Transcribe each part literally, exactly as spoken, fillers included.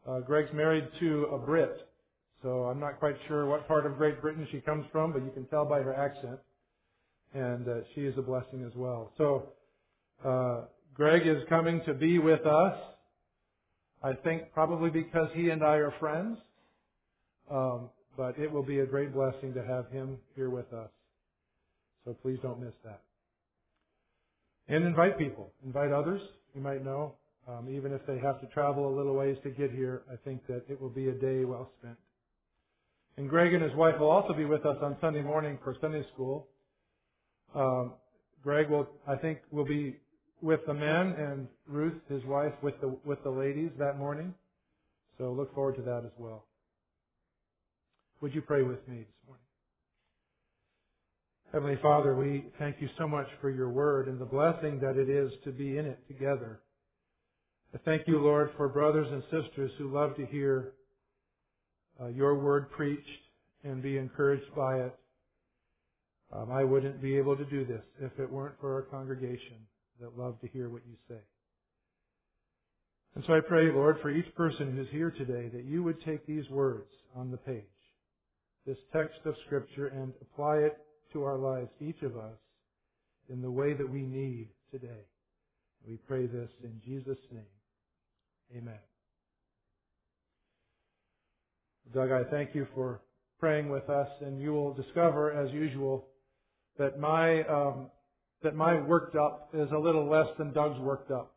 Uh, Greg's married to a Brit, so I'm not quite sure what part of Great Britain she comes from, but you can tell by her accent. And uh, she is a blessing as well. So uh, Greg is coming to be with us, I think probably because he and I are friends. Um, but it will be a great blessing to have him here with us. So please don't miss that. And invite people. Invite others you might know. Um, even if they have to travel a little ways to get here, I think that it will be a day well spent. And Greg and his wife will also be with us on Sunday morning for Sunday school. Um, Greg will, I think, will be with the men, and Ruth, his wife, with the with the ladies that morning. So look forward to that as well. Would you pray with me this morning? Heavenly Father, we thank you so much for your word and the blessing that it is to be in it together. I thank you, Lord, for brothers and sisters who love to hear uh, your word preached and be encouraged by it. Um, I wouldn't be able to do this if it weren't for our congregation that love to hear what you say. And so I pray, Lord, for each person who's here today, that you would take these words on the page, this text of Scripture, and apply it to our lives, each of us, in the way that we need today. We pray this in Jesus' name. Amen. Doug, I thank you for praying with us, and you will discover, as usual, that my um, that my worked up is a little less than Doug's worked up.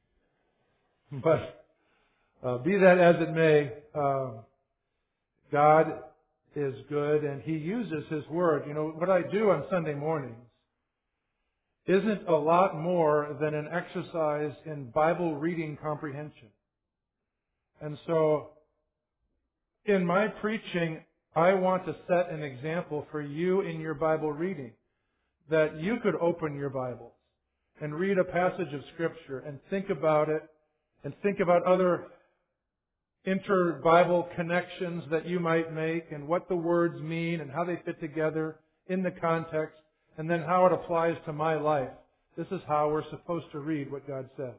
But uh, be that as it may, uh, God is good, and He uses His Word. You know, what I do on Sunday mornings isn't a lot more than an exercise in Bible reading comprehension. And so, in my preaching, I want to set an example for you in your Bible reading, that you could open your Bibles and read a passage of Scripture and think about it and think about other inter-Bible connections that you might make and what the words mean and how they fit together in the context and then how it applies to my life. This is how we're supposed to read what God says.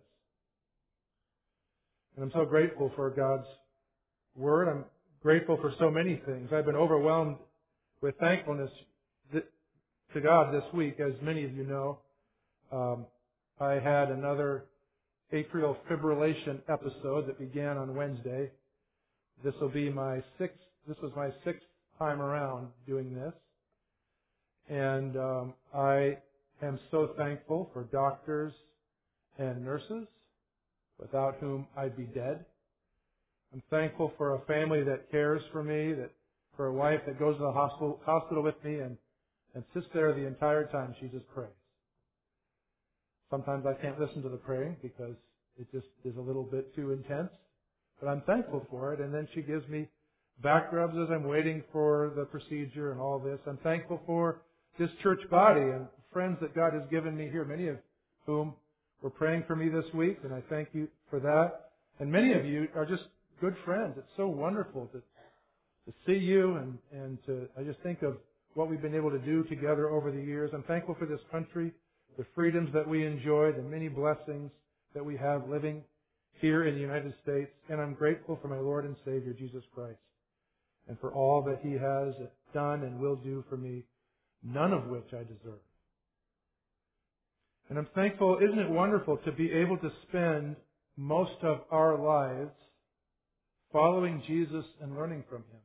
And I'm so grateful for God's Word. I'm grateful for so many things. I've been overwhelmed with thankfulness to God this week, as many of you know. Um, I had another atrial fibrillation episode that began on Wednesday. This will be my sixth. This was my sixth time around doing this, and um, I am so thankful for doctors and nurses, without whom I'd be dead. I'm thankful for a family that cares for me, that for a wife that goes to the hospital hospital with me and and sits there the entire time. She just prays. Sometimes I can't listen to the praying because it just is a little bit too intense. But I'm thankful for it. And then she gives me back rubs as I'm waiting for the procedure and all this. I'm thankful for this church body and friends that God has given me here, many of whom were praying for me this week. And I thank you for that. And many of you are just good friends. It's so wonderful to, to see you and, and to, I just think of what we've been able to do together over the years. I'm thankful for this country, the freedoms that we enjoy, the many blessings that we have living here in the United States. And I'm grateful for my Lord and Savior, Jesus Christ, and for all that He has done and will do for me, none of which I deserve. And I'm thankful, isn't it wonderful to be able to spend most of our lives following Jesus and learning from Him.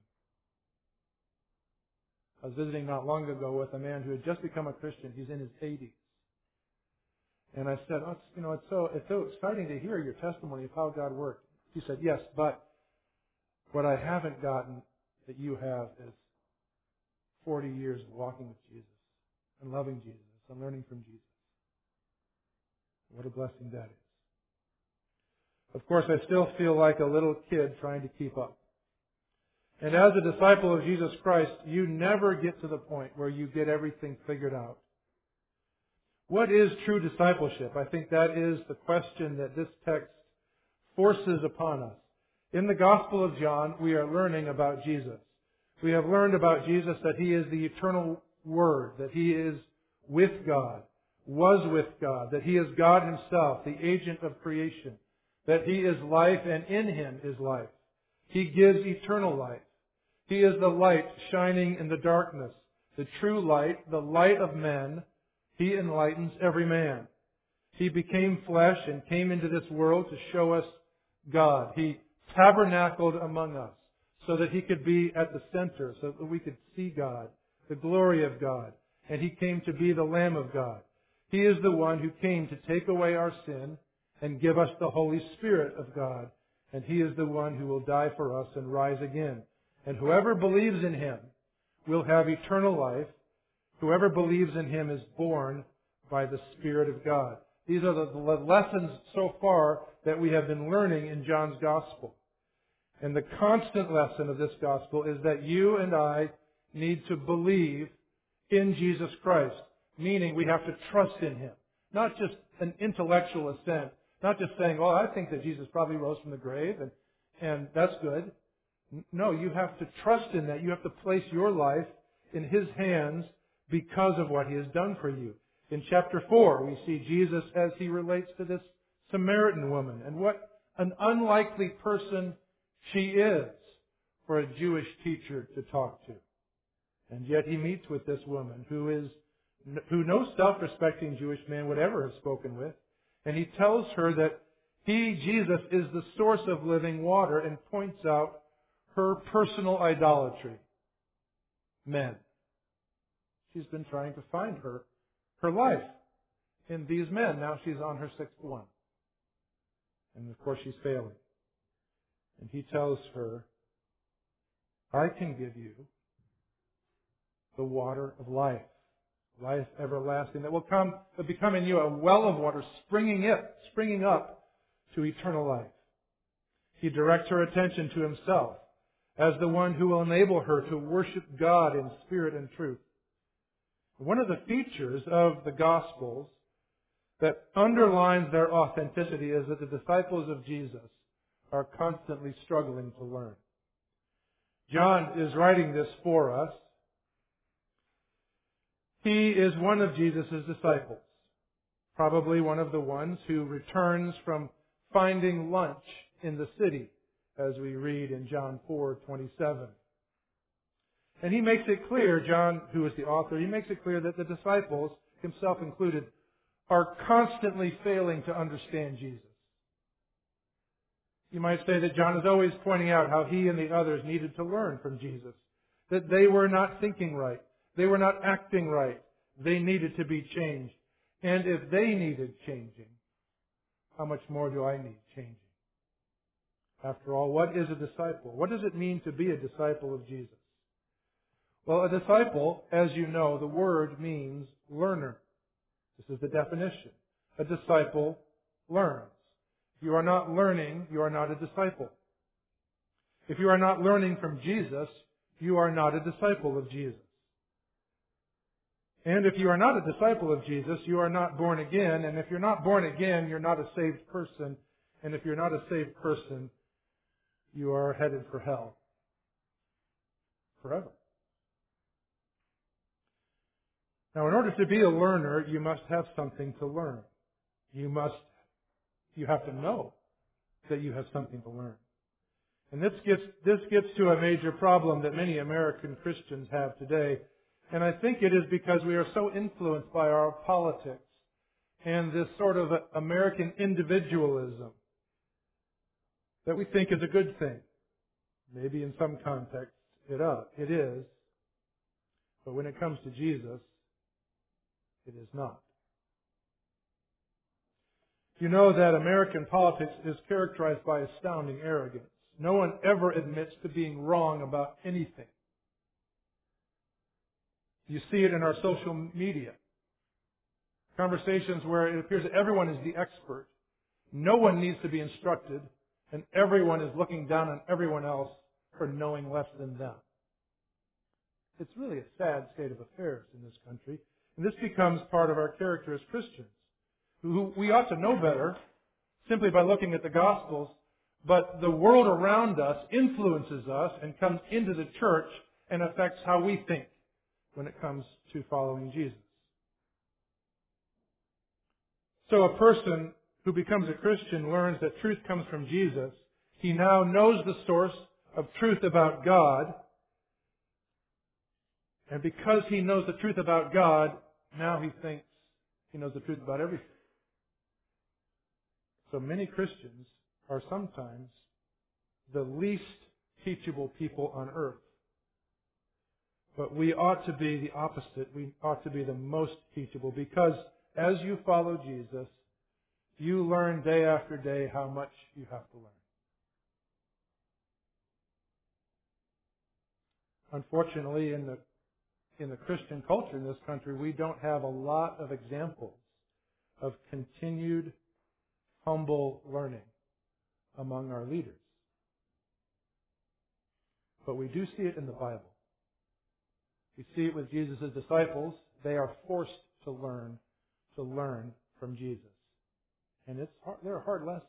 I was visiting not long ago with a man who had just become a Christian. He's in his eighties. And I said, oh, it's, you know, it's so, it's so exciting to hear your testimony of how God worked. He said, yes, but what I haven't gotten that you have is forty years of walking with Jesus and loving Jesus and learning from Jesus. What a blessing that is. Of course, I still feel like a little kid trying to keep up. And as a disciple of Jesus Christ, you never get to the point where you get everything figured out. What is true discipleship? I think that is the question that this text forces upon us. In the Gospel of John, we are learning about Jesus. We have learned about Jesus that He is the eternal Word, that He is with God, was with God, that He is God Himself, the agent of creation, that He is life and in Him is life. He gives eternal life. He is the light shining in the darkness, the true light, the light of men. He enlightens every man. He became flesh and came into this world to show us God. He tabernacled among us so that He could be at the center, so that we could see God, the glory of God. And He came to be the Lamb of God. He is the one who came to take away our sin and give us the Holy Spirit of God. And He is the one who will die for us and rise again. And whoever believes in Him will have eternal life. Whoever believes in Him is born by the Spirit of God. These are the lessons so far that we have been learning in John's Gospel. And the constant lesson of this Gospel is that you and I need to believe in Jesus Christ. Meaning we have to trust in Him. Not just an intellectual assent. Not just saying, well, I think that Jesus probably rose from the grave and, and that's good. No, you have to trust in that. You have to place your life in His hands because of what He has done for you. In chapter four, we see Jesus as He relates to this Samaritan woman. And what an unlikely person she is for a Jewish teacher to talk to. And yet He meets with this woman who is, who no self-respecting Jewish man would ever have spoken with. And He tells her that He, Jesus, is the source of living water and points out her personal idolatry. Men. She's been trying to find her, her life in these men. Now she's on her sixth one. And of course she's failing. And He tells her, I can give you the water of life. Life everlasting that will come, will become in you a well of water springing it, springing up to eternal life. He directs her attention to Himself as the one who will enable her to worship God in spirit and truth. One of the features of the Gospels that underlines their authenticity is that the disciples of Jesus are constantly struggling to learn. John is writing this for us. He is one of Jesus' disciples, probably one of the ones who returns from finding lunch in the city, as we read in John four twenty-seven. And he makes it clear, John, who is the author, he makes it clear that the disciples, himself included, are constantly failing to understand Jesus. You might say that John is always pointing out how he and the others needed to learn from Jesus, that they were not thinking right. They were not acting right. They needed to be changed. And if they needed changing, how much more do I need changing? After all, what is a disciple? What does it mean to be a disciple of Jesus? Well, a disciple, as you know, the word means learner. This is the definition. A disciple learns. If you are not learning, you are not a disciple. If you are not learning from Jesus, you are not a disciple of Jesus. And if you are not a disciple of Jesus, you are not born again. And if you're not born again, you're not a saved person. And if you're not a saved person, you are headed for hell. Forever. Now, in order to be a learner, you must have something to learn. You must, you have to know that you have something to learn. And this gets, this gets to a major problem that many American Christians have today. And I think it is because we are so influenced by our politics and this sort of American individualism that we think is a good thing. Maybe in some contexts it, uh, it is. But when it comes to Jesus, it is not. You know that American politics is characterized by astounding arrogance. No one ever admits to being wrong about anything. You see it in our social media. Conversations where it appears that everyone is the expert. No one needs to be instructed, and everyone is looking down on everyone else for knowing less than them. It's really a sad state of affairs in this country. And this becomes part of our character as Christians. Who we ought to know better simply by looking at the Gospels, but the world around us influences us and comes into the church and affects how we think when it comes to following Jesus. So a person who becomes a Christian learns that truth comes from Jesus. He now knows the source of truth about God. And because he knows the truth about God, now he thinks he knows the truth about everything. So many Christians are sometimes the least teachable people on earth. But we ought to be the opposite. We ought to be the most teachable, because as you follow Jesus, you learn day after day how much you have to learn. Unfortunately, in the in the Christian culture in this country, we don't have a lot of examples of continued humble learning among our leaders. But we do see it in the Bible. We see it with Jesus' disciples. They are forced to learn, to learn from Jesus. And it's hard, they're hard lessons.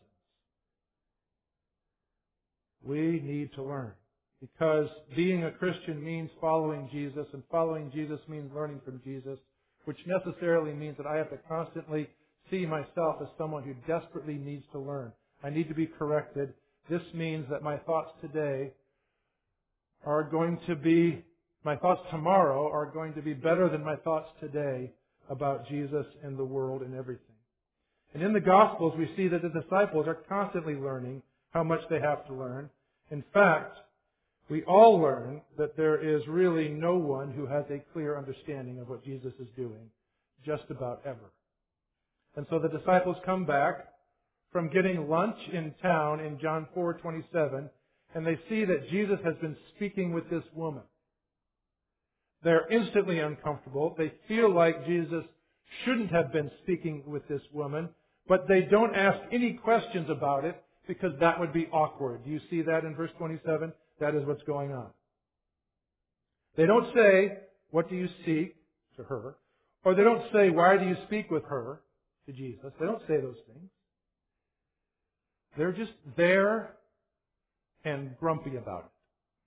We need to learn. Because being a Christian means following Jesus, and following Jesus means learning from Jesus, which necessarily means that I have to constantly see myself as someone who desperately needs to learn. I need to be corrected. This means that my thoughts today are going to be, my thoughts tomorrow are going to be better than my thoughts today about Jesus and the world and everything. And in the Gospels, we see that the disciples are constantly learning how much they have to learn. In fact, we all learn that there is really no one who has a clear understanding of what Jesus is doing, just about ever. And so the disciples come back from getting lunch in town in John four twenty-seven, and they see that Jesus has been speaking with this woman. They're instantly uncomfortable. They feel like Jesus shouldn't have been speaking with this woman, but they don't ask any questions about it because that would be awkward. Do you see that in verse twenty-seven? That is what's going on. They don't say, "What do you seek?" to her. Or they don't say, "Why do you speak with her?" to Jesus. They don't say those things. They're just there and grumpy about it.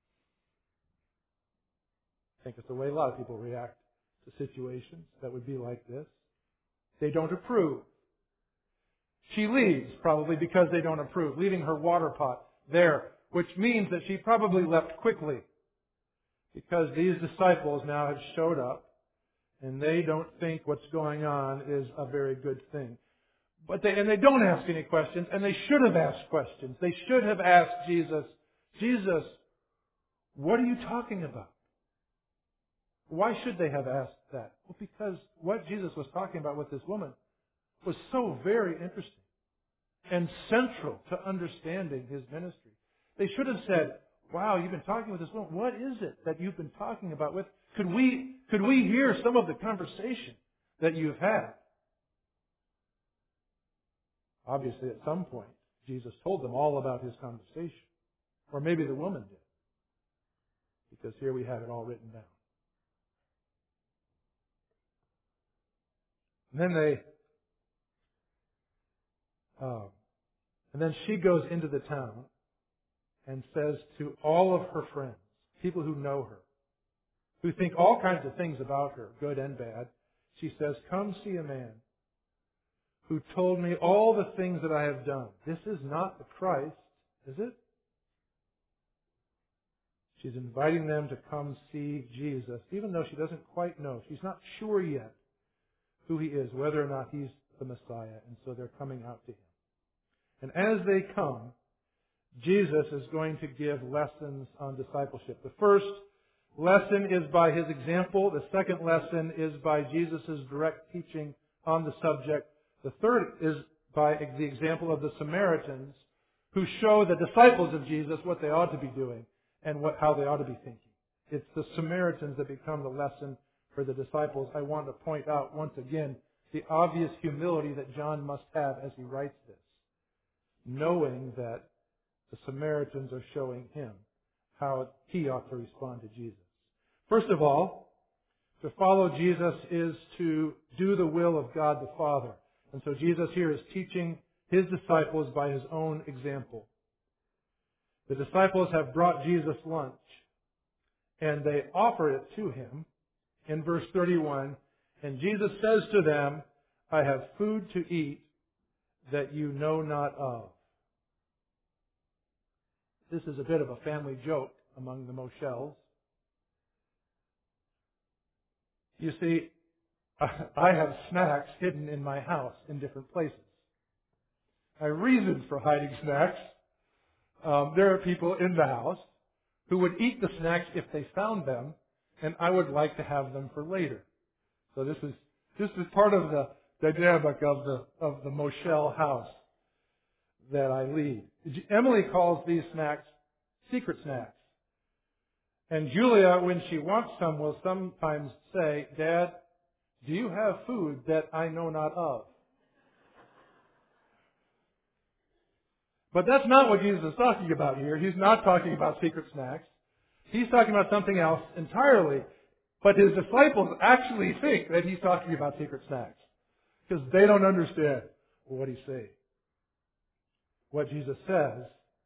I think it's the way a lot of people react to situations that would be like this. They don't approve. She leaves, probably because they don't approve, leaving her water pot there, which means that she probably left quickly, because these disciples now have showed up and they don't think what's going on is a very good thing. But they, and they don't ask any questions, and they should have asked questions. They should have asked Jesus, "Jesus, what are you talking about?" Why should they have asked that? Well, because what Jesus was talking about with this woman was so very interesting and central to understanding His ministry. They should have said, "Wow, you've been talking with this woman. What is it that you've been talking about with? Could we, could we hear some of the conversation that you've had?" Obviously, at some point, Jesus told them all about His conversation. Or maybe the woman did. Because here we have it all written down. And then they, uh, and then she goes into the town and says to all of her friends, people who know her, who think all kinds of things about her, good and bad, she says, "Come see a man who told me all the things that I have done. This is not the Christ, is it?" She's inviting them to come see Jesus, even though she doesn't quite know. She's not sure yet who He is, whether or not He's the Messiah. And so they're coming out to Him. And as they come, Jesus is going to give lessons on discipleship. The first lesson is by His example. The second lesson is by Jesus' direct teaching on the subject. The third is by the example of the Samaritans, who show the disciples of Jesus what they ought to be doing and what, how they ought to be thinking. It's the Samaritans that become the lesson for the disciples. I want to point out once again the obvious humility that John must have as he writes this, knowing that the Samaritans are showing him how he ought to respond to Jesus. First of all, to follow Jesus is to do the will of God the Father. And so Jesus here is teaching His disciples by His own example. The disciples have brought Jesus lunch, and they offer it to Him in verse thirty-one. And Jesus says to them, "I have food to eat that you know not of." This is a bit of a family joke among the Moshels. You see, I have snacks hidden in my house in different places. My reason for hiding snacks, um, there are people in the house who would eat the snacks if they found them, and I would like to have them for later. So this is this is part of the dynamic of the of the Moshel house that I lead. Emily calls these snacks secret snacks. And Julia, when she wants some, will sometimes say, "Dad, do you have food that I know not of?" But that's not what Jesus is talking about here. He's not talking about secret snacks. He's talking about something else entirely. But his disciples actually think that he's talking about secret snacks because they don't understand what he's saying. What Jesus says,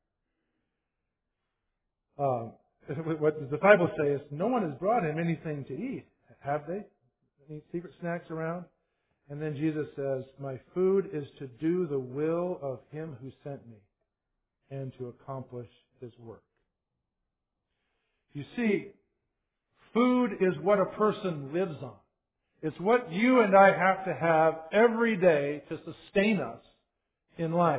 um, what the disciples say is, no one has brought him anything to eat. Have they? Any secret snacks around? And then Jesus says, my food is to do the will of him who sent me and to accomplish his work. You see, food is what a person lives on. It's what you and I have to have every day to sustain us in life.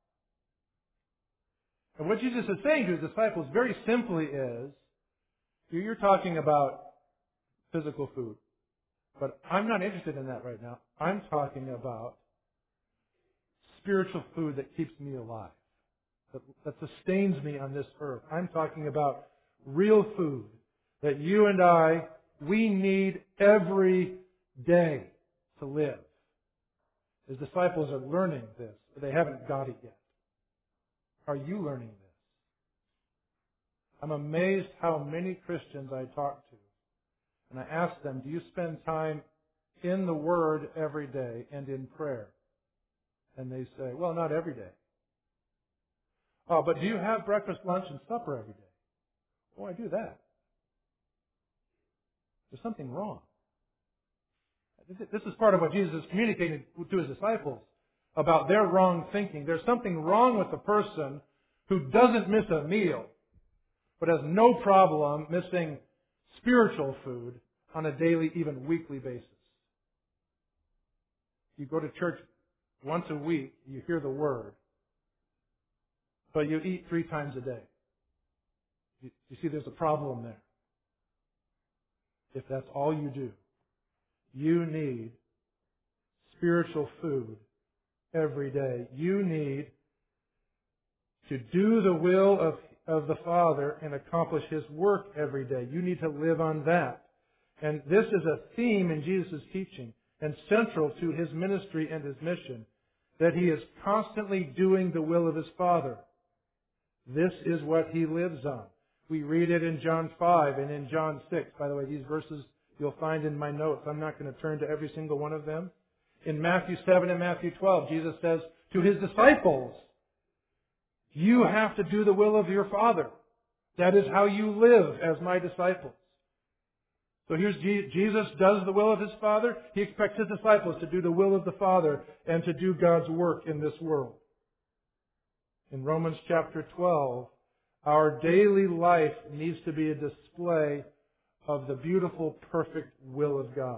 And what Jesus is saying to his disciples very simply is, you're talking about physical food. But I'm not interested in that right now. I'm talking about spiritual food that keeps me alive, that, that sustains me on this earth. I'm talking about real food that you and I, we need every day to live. His disciples are learning this, but they haven't got it yet. Are you learning this? I'm amazed how many Christians I talk to, and I ask them, do you spend time in the Word every day and in prayer? And they say, well, not every day. Oh, but do you have breakfast, lunch, and supper every day? Oh, I do that. There's something wrong. This is part of what Jesus is communicating to his disciples about their wrong thinking. There's something wrong with the person who doesn't miss a meal, but has no problem missing spiritual food on a daily, even weekly basis. You go to church once a week, you hear the Word, but you eat three times a day. You, you see there's a problem there. If that's all you do, you need spiritual food every day. You need to do the will of, of the Father and accomplish His work every day. You need to live on that. And this is a theme in Jesus' teaching and central to His ministry and His mission, that He is constantly doing the will of His Father. This is what He lives on. We read it in John five and in John six. By the way, these verses you'll find in my notes. I'm not going to turn to every single one of them. In Matthew seven and Matthew twelve, Jesus says to His disciples, you have to do the will of your Father. That is how you live as my disciples. So here's Jesus does the will of His Father. He expects His disciples to do the will of the Father and to do God's work in this world. In Romans chapter twelve, our daily life needs to be a display of the beautiful, perfect will of God.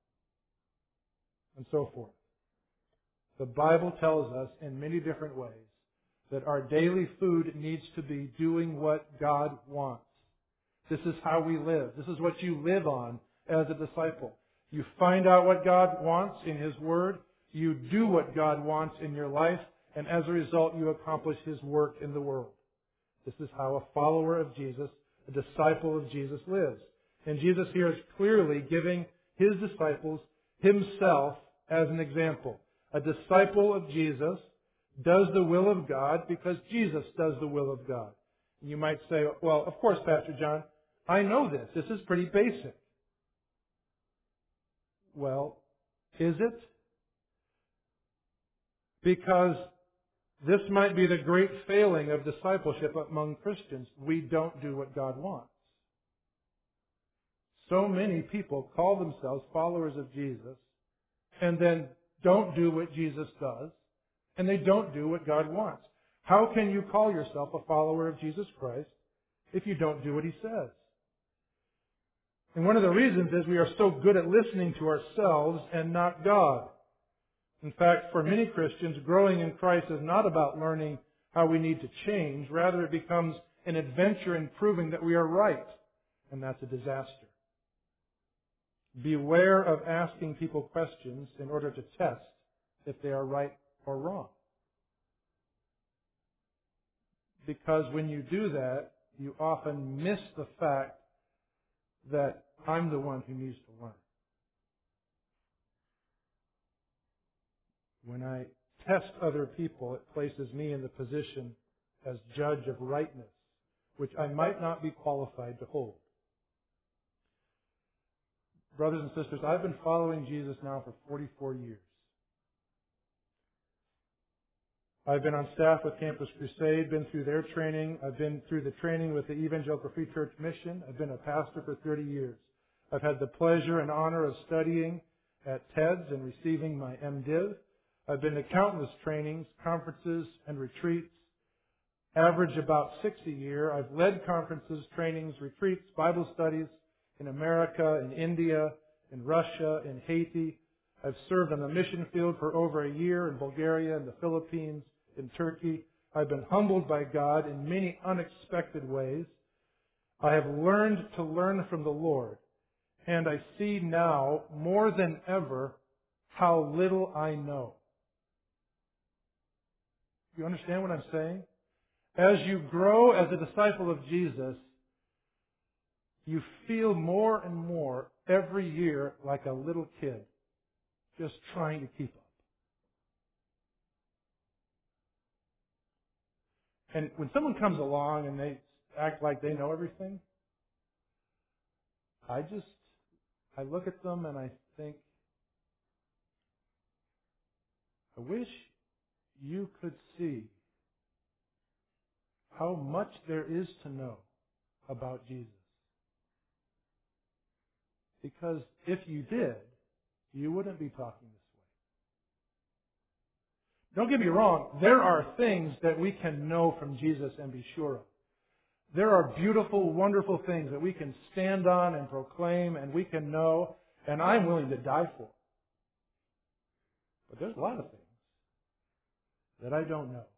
And so forth. The Bible tells us in many different ways that our daily food needs to be doing what God wants. This is how we live. This is what you live on as a disciple. You find out what God wants in His Word. You do what God wants in your life. And as a result, you accomplish His work in the world. This is how a follower of Jesus, a disciple of Jesus, lives. And Jesus here is clearly giving His disciples Himself as an example. A disciple of Jesus does the will of God because Jesus does the will of God. And you might say, well, of course, Pastor John, I know this. This is pretty basic. Well, is it? Because this might be the great failing of discipleship among Christians. We don't do what God wants. So many people call themselves followers of Jesus and then don't do what Jesus does, and they don't do what God wants. How can you call yourself a follower of Jesus Christ if you don't do what He says? And one of the reasons is we are so good at listening to ourselves and not God. In fact, for many Christians, growing in Christ is not about learning how we need to change. Rather, it becomes an adventure in proving that we are right. And that's a disaster. Beware of asking people questions in order to test if they are right or wrong. Because when you do that, you often miss the fact that I'm the one who needs to learn. When I test other people, it places me in the position as judge of rightness, which I might not be qualified to hold. Brothers and sisters, I've been following Jesus now for forty-four years. I've been on staff with Campus Crusade, been through their training. I've been through the training with the Evangelical Free Church Mission. I've been a pastor for thirty years. I've had the pleasure and honor of studying at T E D S and receiving my MDiv. I've been to countless trainings, conferences, and retreats. Average about six a year. I've led conferences, trainings, retreats, Bible studies in America, in India, in Russia, in Haiti. I've served on the mission field for over a year in Bulgaria, in the Philippines, in Turkey. I've been humbled by God in many unexpected ways. I have learned to learn from the Lord. And I see now, more than ever, how little I know. You understand what I'm saying? As you grow as a disciple of Jesus, you feel more and more every year like a little kid, just trying to keep up. And when someone comes along and they act like they know everything, I just, I look at them and I think, I wish you could see how much there is to know about Jesus. Because if you did, you wouldn't be talking this way. Don't get me wrong, there are things that we can know from Jesus and be sure of. There are beautiful, wonderful things that we can stand on and proclaim and we can know, and I'm willing to die for. But there's a lot of things that I don't know.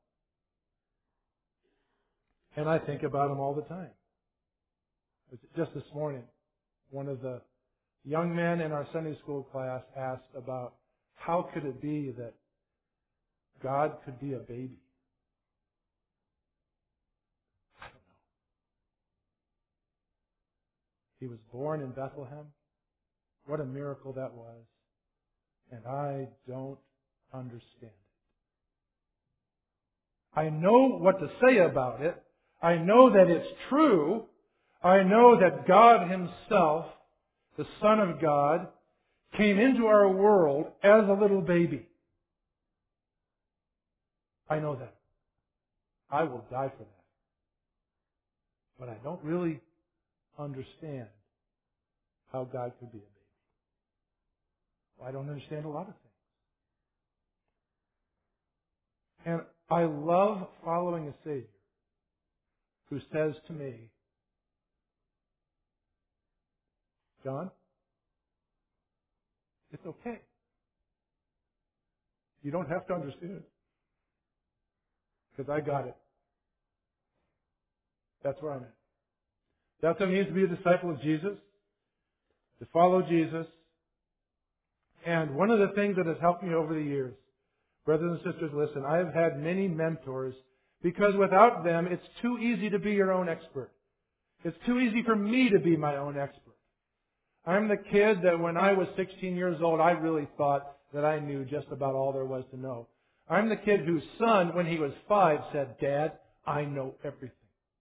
And I think about them all the time. Just this morning, one of the young men in our Sunday school class asked about how could it be that God could be a baby? I don't know. He was born in Bethlehem. What a miracle that was. And I don't understand it. I know what to say about it. I know that it's true. I know that God Himself, the Son of God, came into our world as a little baby. I know that. I will die for that. But I don't really understand how God could be a baby. Well, I don't understand a lot of things. And I love following a Savior who says to me, John, it's okay. You don't have to understand. Because I got it. That's where I'm at. That's what it means to be a disciple of Jesus, to follow Jesus. And one of the things that has helped me over the years, brothers and sisters, listen, I have had many mentors because without them, it's too easy to be your own expert. It's too easy for me to be my own expert. I'm the kid that when I was sixteen years old, I really thought that I knew just about all there was to know. I'm the kid whose son, when he was five, said, Dad, I know everything.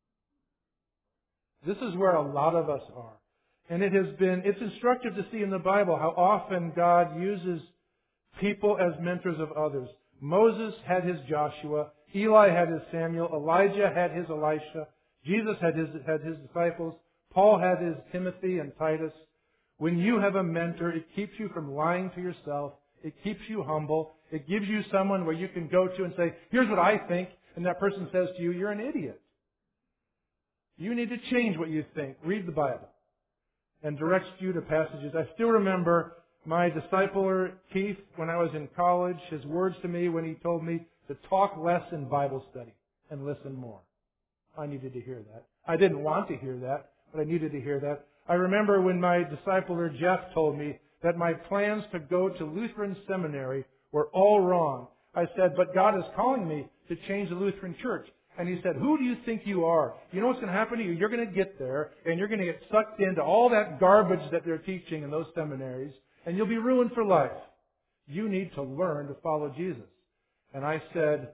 This is where a lot of us are. And it has been, it's instructive to see in the Bible how often God uses people as mentors of others. Moses had his Joshua. Eli had his Samuel. Elijah had his Elisha. Jesus had his, had his disciples. Paul had his Timothy and Titus. When you have a mentor, it keeps you from lying to yourself. It keeps you humble. It gives you someone where you can go to and say, here's what I think. and that person says to you, you're an idiot. You need to change what you think. Read the Bible. And directs you to passages. I still remember my discipler, Keith, when I was in college, his words to me when he told me to talk less in Bible study and listen more. I needed to hear that. I didn't want to hear that, but I needed to hear that. I remember when my discipler, Jeff, told me that my plans to go to Lutheran seminary were all wrong. I said, but God is calling me to change the Lutheran church. And he said, who do you think you are? You know what's going to happen to you? You're going to get there, and you're going to get sucked into all that garbage that they're teaching in those seminaries, and you'll be ruined for life. You need to learn to follow Jesus. And I said,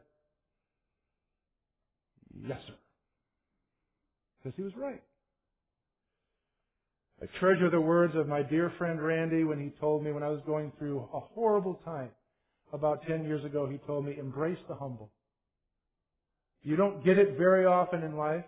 yes, sir. Because he was right. I treasure the words of my dear friend Randy when he told me when I was going through a horrible time about ten years ago, he told me, embrace the humble. You don't get it very often in life.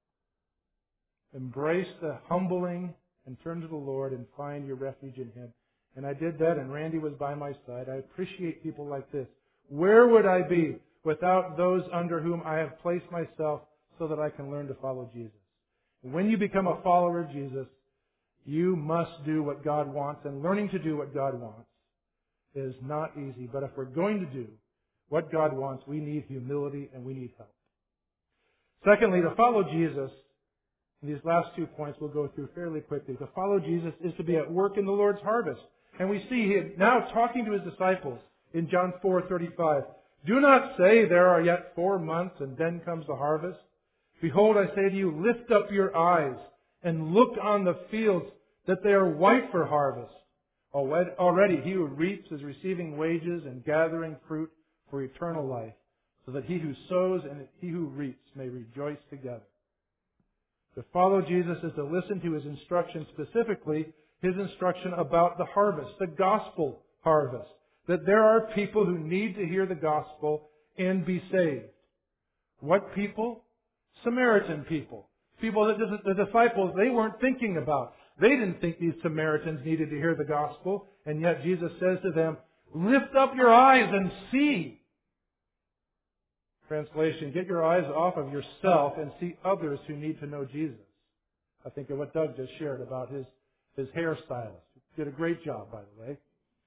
Embrace the humbling and turn to the Lord and find your refuge in Him. And I did that, and Randy was by my side. I appreciate people like this. Where would I be without those under whom I have placed myself so that I can learn to follow Jesus? And when you become a follower of Jesus, you must do what God wants, and learning to do what God wants is not easy. But if we're going to do what God wants, we need humility and we need help. Secondly, to follow Jesus, and these last two points we'll go through fairly quickly. To follow Jesus is to be at work in the Lord's harvest. And we see Him now talking to His disciples in John four thirty-five. Do not say there are yet four months and then comes the harvest. Behold, I say to you, lift up your eyes and look on the fields that they are white for harvest. Already he who reaps is receiving wages and gathering fruit for eternal life, so that he who sows and he who reaps may rejoice together. To follow Jesus is to listen to His instruction, specifically His instruction about the harvest, the gospel harvest. That there are people who need to hear the gospel and be saved. What people? Samaritan people. People that the disciples, they weren't thinking about. They didn't think these Samaritans needed to hear the gospel, and yet Jesus says to them, lift up your eyes and see. Translation, get your eyes off of yourself and see others who need to know Jesus. I think of what Doug just shared about his, his hairstylist. Did a great job, by the way.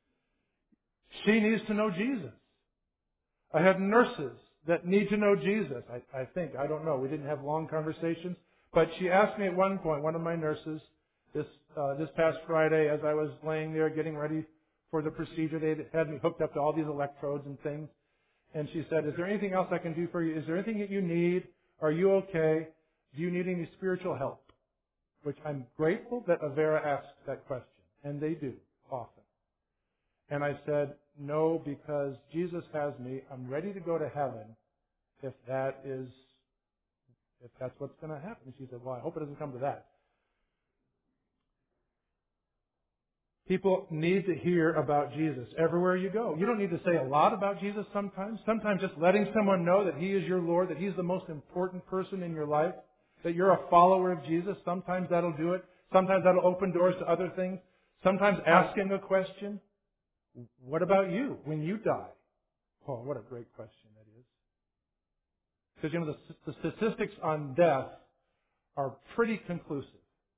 She needs to know Jesus. I have nurses that need to know Jesus. I, I think, I don't know. We didn't have long conversations. But she asked me at one point, one of my nurses, this uh, this past Friday, as I was laying there getting ready for the procedure, they had me hooked up to all these electrodes and things. And she said, is there anything else I can do for you? Is there anything that you need? Are you okay? Do you need any spiritual help? Which I'm grateful that Avera asks that question. And they do, often. And I said, no, because Jesus has me. I'm ready to go to heaven if that is, if that's what's going to happen. She said, well, I hope it doesn't come to that. People need to hear about Jesus everywhere you go. You don't need to say a lot about Jesus sometimes. Sometimes just letting someone know that He is your Lord, that He's the most important person in your life, that you're a follower of Jesus. Sometimes that'll do it. Sometimes that'll open doors to other things. Sometimes asking a question. What about you when you die? Oh, what a great question that is. Because, you know, the, the statistics on death are pretty conclusive.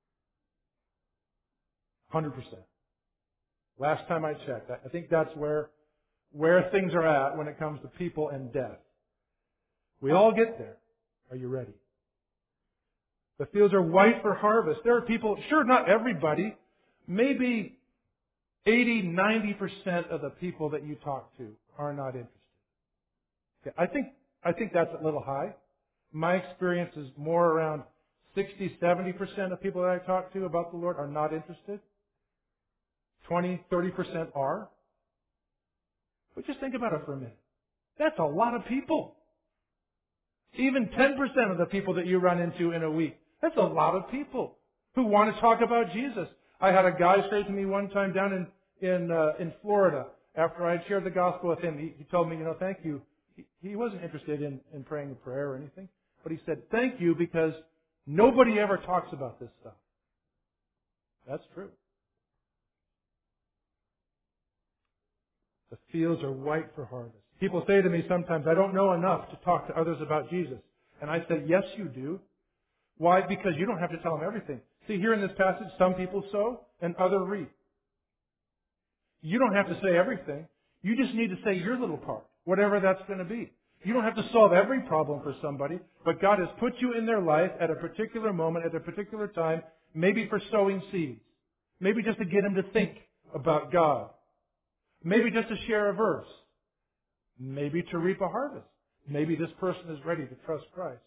one hundred percent. Last time I checked, I think that's where, where things are at when it comes to people and death. We all get there. Are you ready? The fields are white for harvest. There are people, sure, not everybody, maybe eighty, ninety percent of the people that you talk to are not interested. Okay, I think, I think that's a little high. My experience is more around sixty, seventy percent of people that I talk to about the Lord are not interested. twenty, thirty percent are. But just think about it for a minute. That's a lot of people. Even ten percent of the people that you run into in a week, that's a lot of people who want to talk about Jesus. I had a guy say to me one time down in in uh, in Florida, after I had shared the gospel with him, he, he told me, you know, thank you. He, he wasn't interested in, in praying a prayer or anything, but he said, thank you, because nobody ever talks about this stuff. That's true. The fields are white for harvest. People say to me sometimes, I don't know enough to talk to others about Jesus. And I say, yes, you do. Why? Because you don't have to tell them everything. See, here in this passage, some people sow and others reap. You don't have to say everything. You just need to say your little part, whatever that's going to be. You don't have to solve every problem for somebody, but God has put you in their life at a particular moment, at a particular time, maybe for sowing seeds. Maybe just to get them to think about God. Maybe just to share a verse. Maybe to reap a harvest. Maybe this person is ready to trust Christ.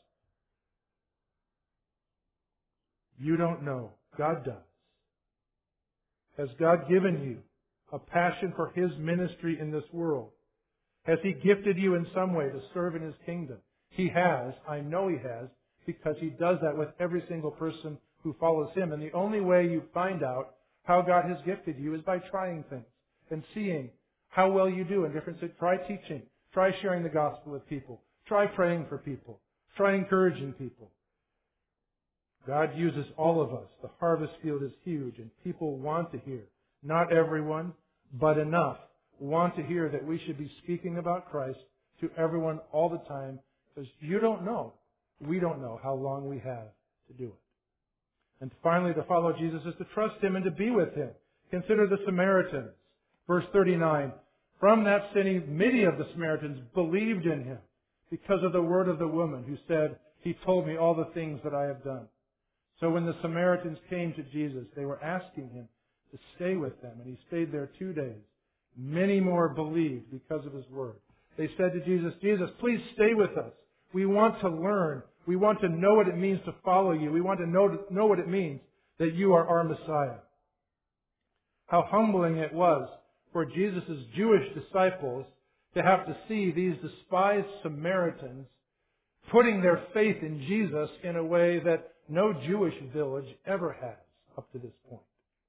You don't know. God does. Has God given you a passion for His ministry in this world? Has He gifted you in some way to serve in His kingdom? He has. I know He has, because He does that with every single person who follows Him. And the only way you find out how God has gifted you is by trying things and seeing how well you do in different situations. Try teaching. Try sharing the gospel with people. Try praying for people. Try encouraging people. God uses all of us. The harvest field is huge, and people want to hear. Not everyone, but enough want to hear that we should be speaking about Christ to everyone all the time, because you don't know, we don't know how long we have to do it. And finally, to follow Jesus is to trust Him and to be with Him. Consider the Samaritans. Verse thirty-nine, from that city, many of the Samaritans believed in Him because of the word of the woman who said, He told me all the things that I have done. So when the Samaritans came to Jesus, they were asking Him to stay with them, and He stayed there two days. Many more believed because of His word. They said to Jesus, Jesus, please stay with us. We want to learn. We want to know what it means to follow You. We want to know, know what it means that You are our Messiah. How humbling it was for Jesus' Jewish disciples to have to see these despised Samaritans putting their faith in Jesus in a way that no Jewish village ever has up to this point.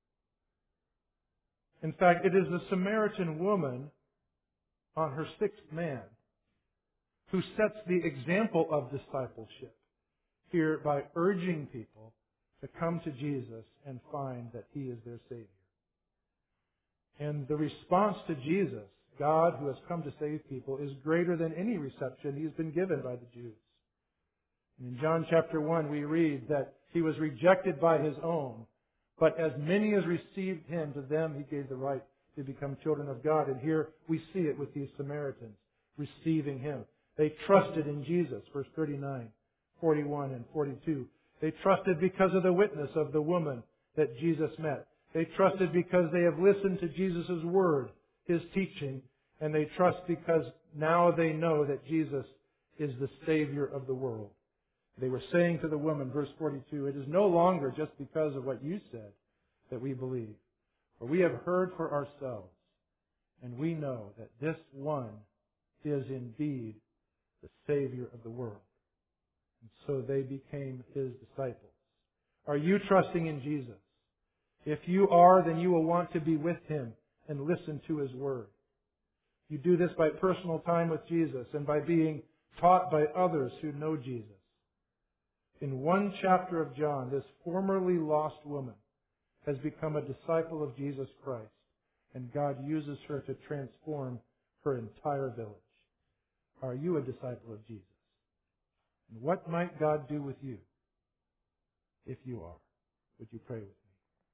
In fact, it is the Samaritan woman on her sixth man who sets the example of discipleship here by urging people to come to Jesus and find that He is their Savior. And the response to Jesus, God who has come to save people, is greater than any reception He's been given by the Jews. And in John chapter one we read that He was rejected by His own, but as many as received Him, to them He gave the right to become children of God. And here we see it with these Samaritans receiving Him. They trusted in Jesus, verse thirty-nine, forty-one, and forty-two. They trusted because of the witness of the woman that Jesus met. They trusted because they have listened to Jesus' word, His teaching, and they trust because now they know that Jesus is the Savior of the world. They were saying to the woman, verse forty-two, it is no longer just because of what You said that we believe, for we have heard for ourselves, and we know that this one is indeed the Savior of the world. And so they became His disciples. Are you trusting in Jesus? If you are, then you will want to be with Him and listen to His word. You do this by personal time with Jesus and by being taught by others who know Jesus. In one chapter of John, this formerly lost woman has become a disciple of Jesus Christ, and God uses her to transform her entire village. Are you a disciple of Jesus? And what might God do with you if you are? Would you pray with me?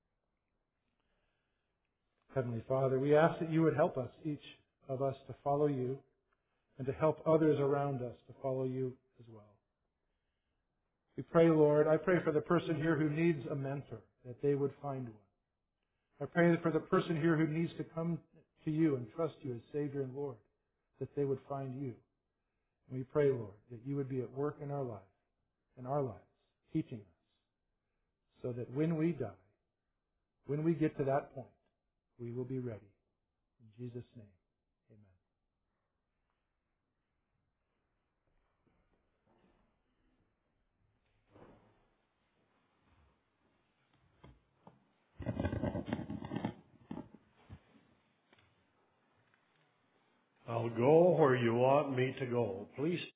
Heavenly Father, we ask that You would help us, each of us, to follow You and to help others around us to follow You as well. We pray, Lord, I pray for the person here who needs a mentor, that they would find one. I pray for the person here who needs to come to You and trust You as Savior and Lord, that they would find You. And we pray, Lord, that You would be at work in our life, in our lives, teaching us, so that when we die, when we get to that point, we will be ready. In Jesus' name, amen. I'll go where You want me to go. Please